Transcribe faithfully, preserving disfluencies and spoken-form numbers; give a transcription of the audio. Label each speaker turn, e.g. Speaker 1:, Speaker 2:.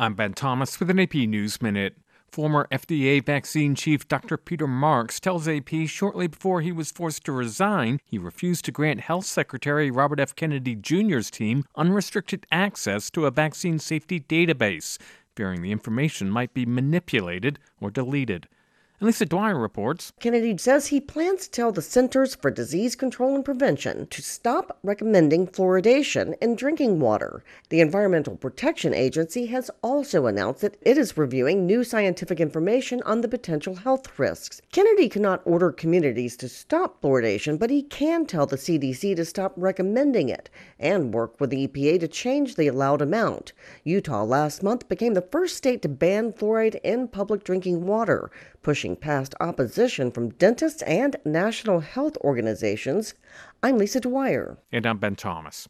Speaker 1: I'm Ben Thomas with an A P News Minute. Former F D A vaccine chief Doctor Peter Marks tells A P shortly before he was forced to resign, he refused to grant Health Secretary Robert F. Kennedy Junior's team unrestricted access to a vaccine safety database, fearing the information might be manipulated or deleted. And Lisa Dwyer reports.
Speaker 2: Kennedy says he plans to tell the Centers for Disease Control and Prevention to stop recommending fluoridation in drinking water. The Environmental Protection Agency has also announced that it is reviewing new scientific information on the potential health risks. Kennedy cannot order communities to stop fluoridation, but he can tell the C D C to stop recommending it and work with the E P A to change the allowed amount. Utah last month became the first state to ban fluoride in public drinking water, pushing past opposition from dentists and national health organizations. I'm Lisa Dwyer.
Speaker 1: And I'm Ben Thomas.